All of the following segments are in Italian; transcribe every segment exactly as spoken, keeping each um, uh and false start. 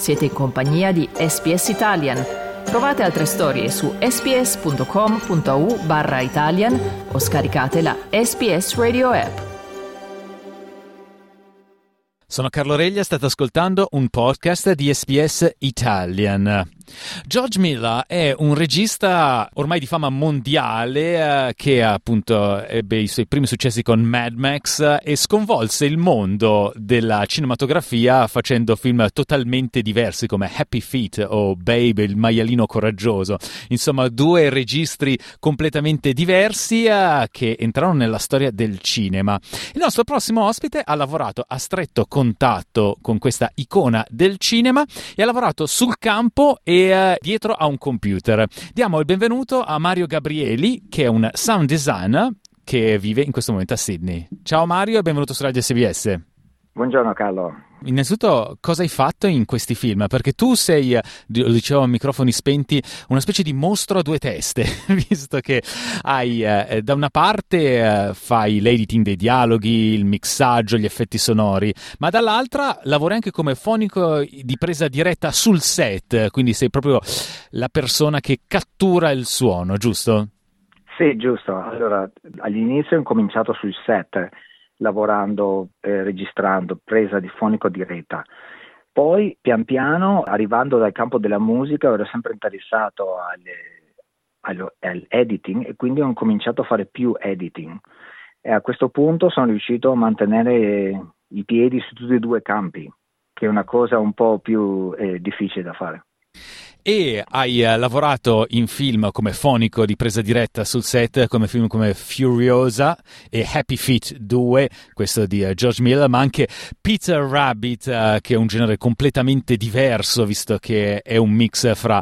Siete in compagnia di S B S Italian. Trovate altre storie su sbs.com.au barra Italian o scaricate la S B S Radio app. Sono Carlo Reglia, state ascoltando un podcast di S B S Italian. George Miller è un regista ormai di fama mondiale eh, che appunto ebbe i suoi primi successi con Mad Max eh, e sconvolse il mondo della cinematografia facendo film totalmente diversi come Happy Feet o Babe, il maialino coraggioso. Insomma, due registri completamente diversi eh, che entrarono nella storia del cinema. Il nostro prossimo ospite ha lavorato a stretto contatto con questa icona del cinema e ha lavorato sul campo e e dietro a un computer. Diamo il benvenuto a Mario Gabrieli, che è un sound designer che vive in questo momento a Sydney. Ciao Mario e benvenuto su Radio S B S. Buongiorno Carlo. Innanzitutto, cosa hai fatto in questi film? Perché tu sei, lo dicevo a microfoni spenti, una specie di mostro a due teste, visto che hai, eh, da una parte eh, fai l'editing dei dialoghi, il mixaggio, gli effetti sonori, ma dall'altra lavori anche come fonico di presa diretta sul set, quindi sei proprio la persona che cattura il suono, giusto? Sì, giusto. Allora, all'inizio ho incominciato sul set, lavorando, eh, registrando, presa di fonico diretta. Poi, pian piano, arrivando dal campo della musica, ero sempre interessato alle, allo, all'editing e quindi ho cominciato a fare più editing. E a questo punto sono riuscito a mantenere i piedi su tutti e due i campi, che è una cosa un po' più eh, difficile da fare. E hai uh, lavorato in film come fonico di presa diretta sul set, come film come Furiosa e Happy Feet due, questo di uh, George Miller, ma anche Peter Rabbit, uh, che è un genere completamente diverso, visto che è un mix fra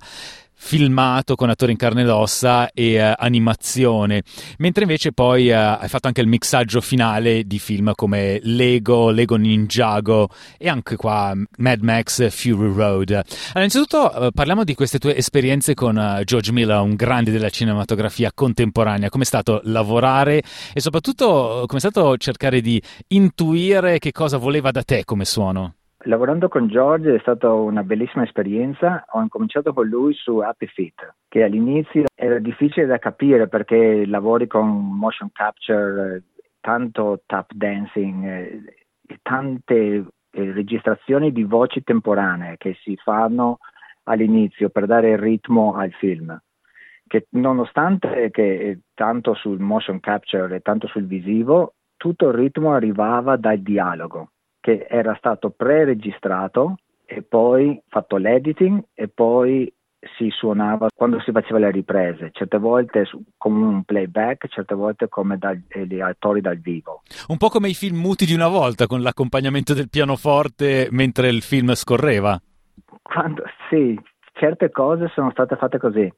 filmato con attori in carne ed ossa e uh, animazione, mentre invece poi uh, hai fatto anche il mixaggio finale di film come Lego, Lego Ninjago e anche qua Mad Max Fury Road. Allora, innanzitutto uh, parliamo di queste tue esperienze con uh, George Miller, un grande della cinematografia contemporanea. Com'è stato lavorare e soprattutto com'è stato cercare di intuire che cosa voleva da te come suono? Lavorando con George è stata una bellissima esperienza. Ho incominciato con lui su Happy Feet, che all'inizio era difficile da capire perché lavori con motion capture, tanto tap dancing, eh, tante eh, registrazioni di voci temporanee che si fanno all'inizio per dare il ritmo al film, che nonostante che tanto sul motion capture e tanto sul visivo, tutto il ritmo arrivava dal dialogo, che era stato pre-registrato e poi fatto l'editing e poi si suonava quando si faceva le riprese, certe volte come un playback, certe volte come dagli attori dal vivo. Un po' come i film muti di una volta, con l'accompagnamento del pianoforte mentre il film scorreva. Quando, sì, certe cose sono state fatte così,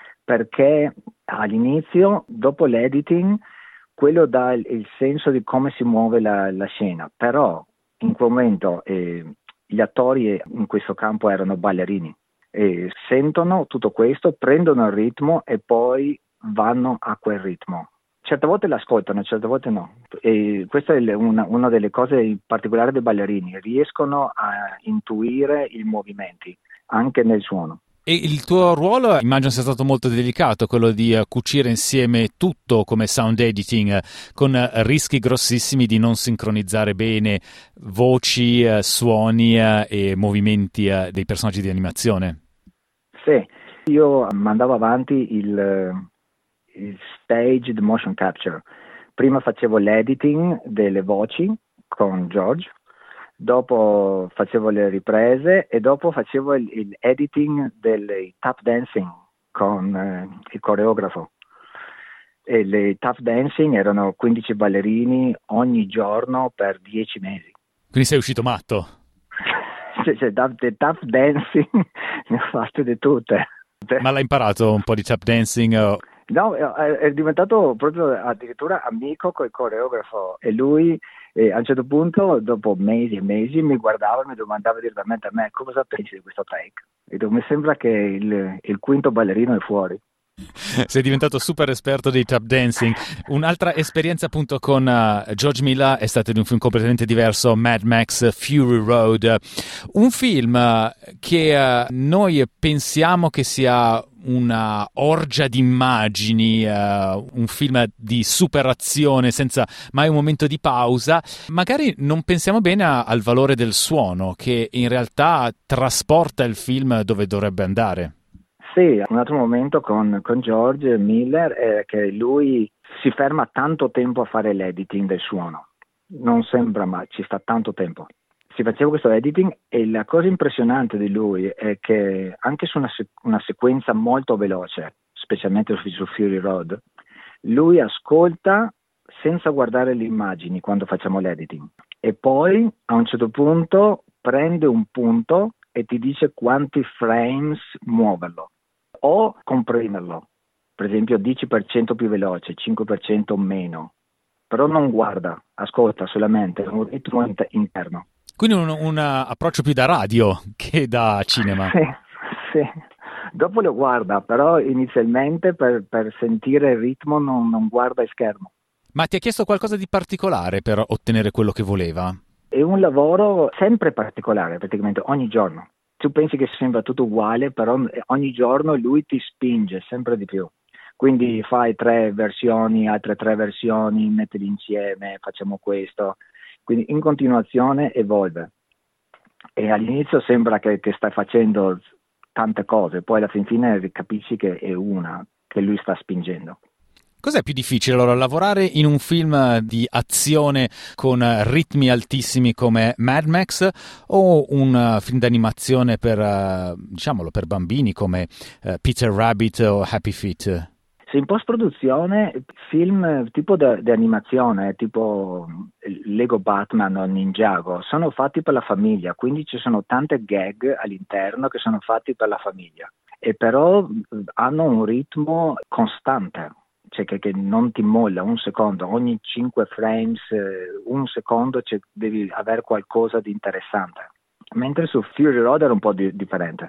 perché all'inizio, dopo l'editing, quello dà il, il senso di come si muove la, la scena, però in quel momento eh, gli attori in questo campo erano ballerini e sentono tutto questo, prendono il ritmo e poi vanno a quel ritmo. Certe volte l'ascoltano, certe volte no. E questa è una, una delle cose particolari dei ballerini, riescono a intuire i movimenti anche nel suono. E il tuo ruolo immagino sia stato molto delicato, quello di uh, cucire insieme tutto come sound editing, uh, con uh, rischi grossissimi di non sincronizzare bene voci, uh, suoni uh, e movimenti uh, dei personaggi di animazione. Sì, io mandavo avanti il, il stage di motion capture. Prima facevo l'editing delle voci con George, dopo facevo le riprese e dopo facevo il, il editing del tap dancing con eh, il coreografo. E le tap dancing erano quindici ballerini ogni giorno per dieci mesi. Quindi sei uscito matto? Cioè, cioè, di tap dancing ne ho fatte di tutte. Ma l'hai imparato un po' di tap dancing? O... No, è, è diventato proprio addirittura amico col coreografo e lui eh, a un certo punto, dopo mesi e mesi, mi guardava e mi domandava direttamente a me cosa pensi di questo take. E mi sembra che il, il quinto ballerino è fuori. Sei diventato super esperto di tap dancing. Un'altra esperienza appunto con uh, George Miller è stata di un film completamente diverso, Mad Max Fury Road, un film uh, che uh, noi pensiamo che sia una orgia di immagini, uh, un film di superazione senza mai un momento di pausa. Magari non pensiamo bene a, al valore del suono, che in realtà trasporta il film dove dovrebbe andare. Sì, un altro momento con, con George Miller è che lui si ferma tanto tempo a fare l'editing del suono. Non sembra, ma ci sta tanto tempo. Si faceva questo editing e la cosa impressionante di lui è che anche su una, una sequenza molto veloce, specialmente su, su Fury Road, lui ascolta senza guardare le immagini quando facciamo l'editing. E poi a un certo punto prende un punto e ti dice quanti frames muoverlo o comprimerlo, per esempio dieci per cento più veloce, cinque per cento meno, però non guarda, ascolta solamente, è un ritmo inter- interno. Quindi un, un approccio più da radio che da cinema. Sì, sì. Dopo lo guarda, però inizialmente per, per sentire il ritmo non, non guarda il schermo. Ma ti ha chiesto qualcosa di particolare per ottenere quello che voleva? È un lavoro sempre particolare, praticamente ogni giorno. Tu pensi che sembra tutto uguale, però ogni giorno lui ti spinge sempre di più. Quindi fai tre versioni, altre tre versioni, mettili insieme, facciamo questo. Quindi in continuazione evolve. E all'inizio sembra che, che stai facendo tante cose, poi alla fin fine capisci che è una, che lui sta spingendo. Cos'è più difficile allora, lavorare in un film di azione con ritmi altissimi come Mad Max o un film d'animazione per, diciamolo, per bambini come Peter Rabbit o Happy Feet? Sì, in post-produzione film tipo di animazione, tipo Lego Batman o Ninjago, sono fatti per la famiglia, quindi ci sono tante gag all'interno che sono fatti per la famiglia, e però hanno un ritmo costante. Cioè che, che non ti molla un secondo, ogni cinque frames, eh, un secondo cioè, devi avere qualcosa di interessante. Mentre su Fury Road era un po' di, differente.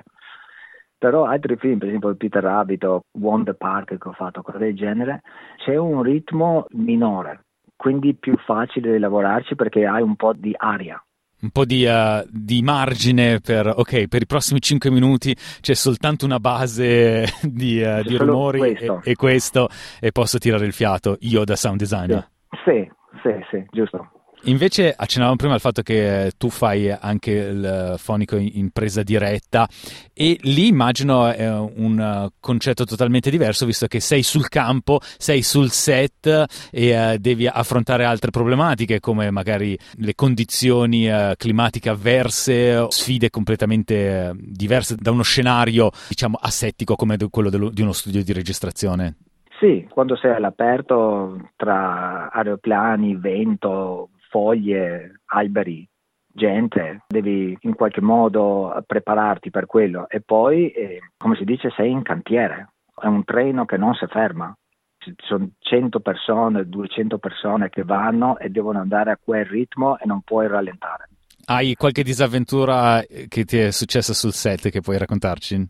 Però altri film, per esempio Peter Rabbit o Wonder Park che ho fatto, cose del genere, c'è un ritmo minore, quindi più facile di lavorarci perché hai un po' di aria. Un po' di, uh, di margine per, ok, per i prossimi cinque minuti c'è soltanto una base di, uh, di rumori questo. E, e questo, e posso tirare il fiato io da sound designer. Sì, sì, sì, sì, giusto. Invece accennavamo prima al fatto che tu fai anche il fonico in presa diretta e lì immagino è un concetto totalmente diverso, visto che sei sul campo, sei sul set e uh, devi affrontare altre problematiche come magari le condizioni uh, climatiche avverse, sfide completamente uh, diverse da uno scenario, diciamo, asettico come quello dello, di uno studio di registrazione. Sì, quando sei all'aperto tra aeroplani, vento, foglie, alberi, gente, devi in qualche modo prepararti per quello. E poi, eh, come si dice, sei in cantiere, è un treno che non si ferma. Ci sono cento persone, duecento persone che vanno e devono andare a quel ritmo e non puoi rallentare. Hai qualche disavventura che ti è successa sul set che puoi raccontarci?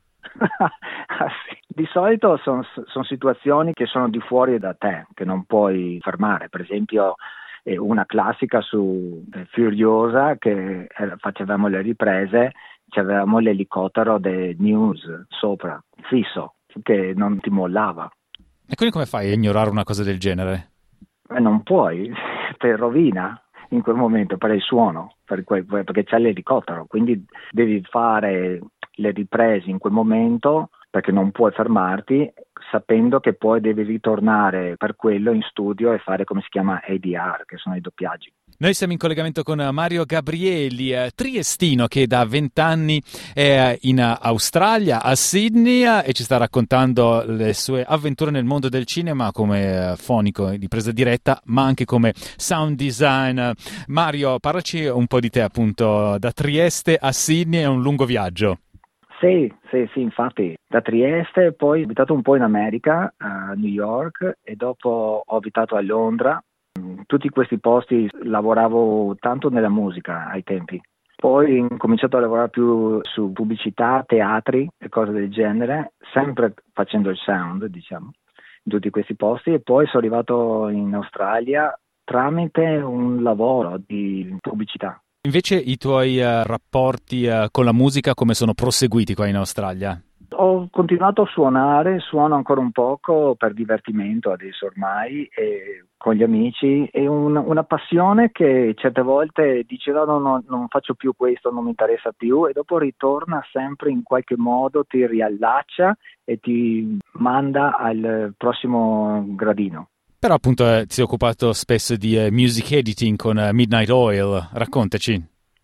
Ah, sì. Di solito sono son situazioni che sono di fuori da te, che non puoi fermare. Per esempio una classica su Furiosa, che facevamo le riprese, avevamo l'elicottero del news sopra, fisso, che non ti mollava. E quindi come fai a ignorare una cosa del genere? Eh, non puoi, ti rovina in quel momento per il suono, per que- perché c'è l'elicottero, quindi devi fare le riprese in quel momento perché non puoi fermarti, sapendo che poi devi ritornare per quello in studio e fare come si chiama A D R, che sono i doppiaggi. Noi siamo in collegamento con Mario Gabrieli, eh, triestino, che da vent'anni è in Australia, a Sydney, e ci sta raccontando le sue avventure nel mondo del cinema come fonico di presa diretta, ma anche come sound design. Mario, parlaci un po' di te, appunto, da Trieste a Sydney è un lungo viaggio. Sì, sì, sì, infatti da Trieste, poi ho abitato un po' in America, a New York, e dopo ho abitato a Londra. In tutti questi posti lavoravo tanto nella musica ai tempi. Poi ho cominciato a lavorare più su pubblicità, teatri e cose del genere, sempre facendo il sound, diciamo, in tutti questi posti, e poi sono arrivato in Australia tramite un lavoro di pubblicità. Invece i tuoi uh, rapporti uh, con la musica come sono proseguiti qua in Australia? Ho continuato a suonare, suono ancora un poco per divertimento adesso ormai, e con gli amici, è un, una passione che certe volte dice no, no, no, non faccio più questo, non mi interessa più, e dopo ritorna sempre in qualche modo, ti riallaccia e ti manda al prossimo gradino. Però appunto eh, ti sei occupato spesso di uh, music editing con uh, Midnight Oil, raccontaci.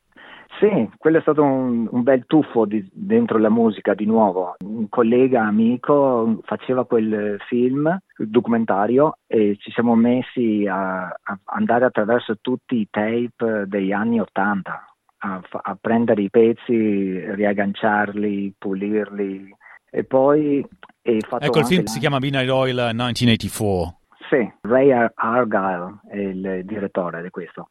Sì, quello è stato un, un bel tuffo di, dentro la musica di nuovo. Un collega amico faceva quel film, il documentario, e ci siamo messi a, a andare attraverso tutti i tape degli anni Ottanta, a, a prendere i pezzi, riagganciarli, pulirli, e poi... È fatto ecco, il film la... si chiama Midnight Oil millenovecentoottantaquattro. Sì, Ray Argyle è il direttore di questo,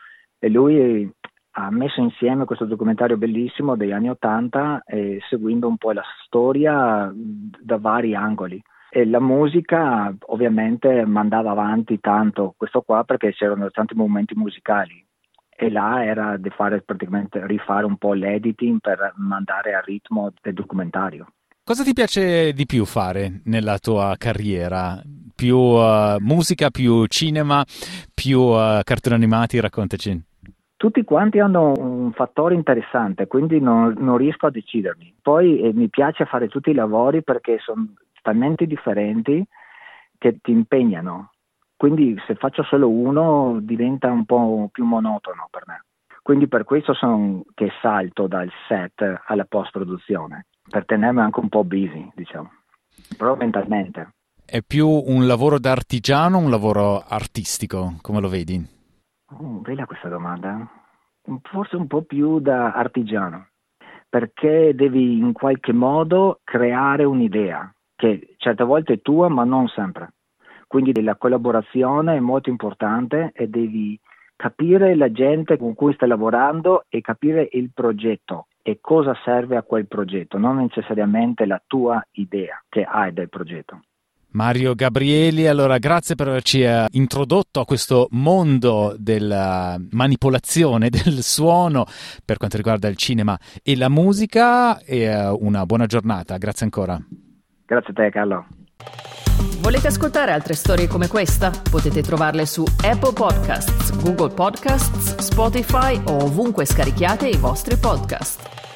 e lui ha messo insieme questo documentario bellissimo degli anni Ottanta, eh, seguendo un po' la storia da vari angoli. E la musica ovviamente mandava avanti tanto questo qua, perché c'erano tanti momenti musicali, e là era di fare praticamente rifare un po' l'editing per mandare al ritmo del documentario. Cosa ti piace di più fare nella tua carriera? Più uh, musica, più cinema, più uh, cartoni animati? Raccontaci. Tutti quanti hanno un fattore interessante, quindi non, non riesco a decidermi. Poi eh, mi piace fare tutti i lavori perché sono talmente differenti che ti impegnano. Quindi se faccio solo uno diventa un po' più monotono per me. Quindi per questo sono che salto dal set alla post-produzione, per tenermi anche un po' busy, diciamo, però mentalmente. È più un lavoro da artigiano o un lavoro artistico? Come lo vedi? Oh, bella questa domanda. Forse un po' più da artigiano, perché devi in qualche modo creare un'idea, che certe volte è tua ma non sempre. Quindi la collaborazione è molto importante e devi capire la gente con cui stai lavorando e capire il progetto e cosa serve a quel progetto, non necessariamente la tua idea che hai del progetto. Mario Gabrieli, allora grazie per averci eh, introdotto a questo mondo della manipolazione del suono per quanto riguarda il cinema e la musica, e eh, una buona giornata, grazie ancora. Grazie a te, Carlo. Volete ascoltare altre storie come questa? Potete trovarle su Apple Podcasts, Google Podcasts, Spotify o ovunque scarichiate i vostri podcast.